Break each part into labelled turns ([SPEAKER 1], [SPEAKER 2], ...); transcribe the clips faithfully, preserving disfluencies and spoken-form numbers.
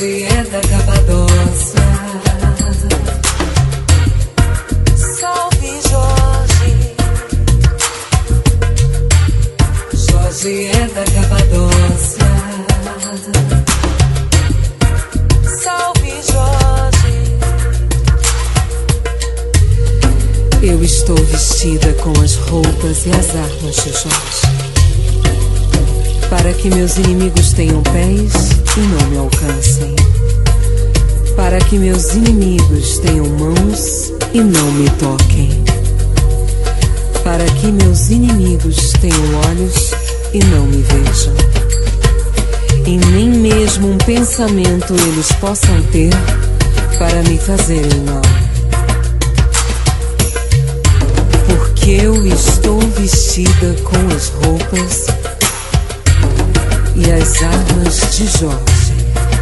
[SPEAKER 1] Jorge é da Capadócia.
[SPEAKER 2] Salve Jorge.
[SPEAKER 1] Jorge é da Capadócia.
[SPEAKER 2] Salve Jorge.
[SPEAKER 1] Eu estou vestida com as roupas e as armas de Jorge, para que meus inimigos tenham pés e não me alcancem, para que meus inimigos tenham mãos e não me toquem, para que meus inimigos tenham olhos e não me vejam, e nem mesmo um pensamento eles possam ter para me fazerem mal. Porque eu estou vestida com as roupas e as armas de Jorge.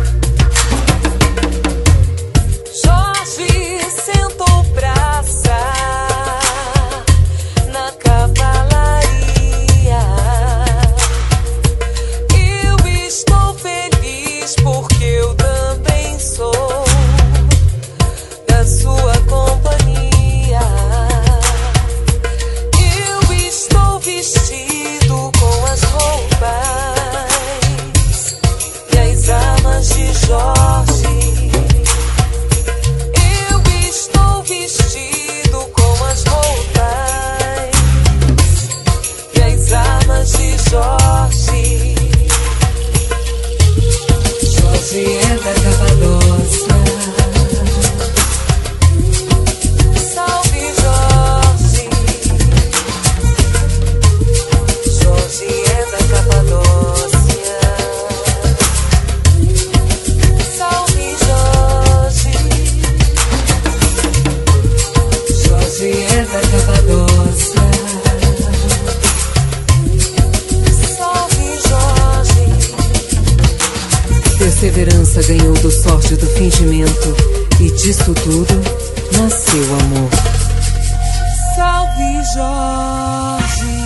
[SPEAKER 2] Jorge sentou praça na cavalaria. Eu estou feliz porque eu também sou da sua companhia. Eu estou vestido com as roupas de Jorge. Eu estou vestido com as roupas e as armas de Jorge.
[SPEAKER 1] Jorge é da Capadócia.
[SPEAKER 2] Salve Jorge. Jorge é da Capadócia.
[SPEAKER 1] Jorge é da Capadócia.
[SPEAKER 2] Salve Jorge.
[SPEAKER 1] Perseverança ganhou do sorte do fingimento, e disso tudo nasceu amor.
[SPEAKER 2] Salve Jorge.